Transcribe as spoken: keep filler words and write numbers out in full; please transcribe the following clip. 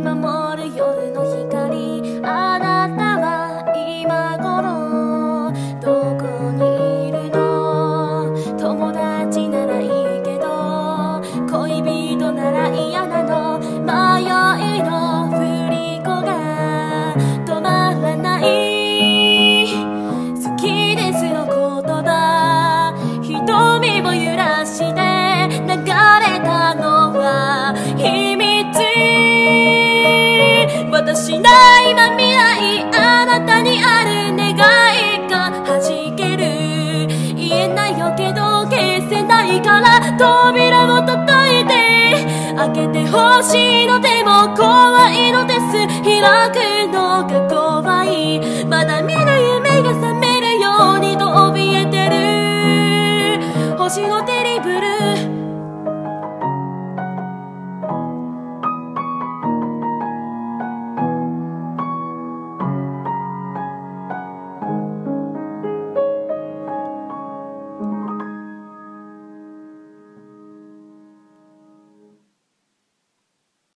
守る夜の光。あなたは今頃どこにいるの？友達ならいいけど恋人なら嫌なの。迷いの振り子が止まらない。好きですの言葉、瞳を揺らして流れたのは秘密。私の今未来、あなたにある願いが弾ける。言えないよけど消せないから扉を叩いて開けてほしいの。でも怖いのです。開くのが怖い。まだ見ぬ夢が覚めるようにと怯えてる。星の手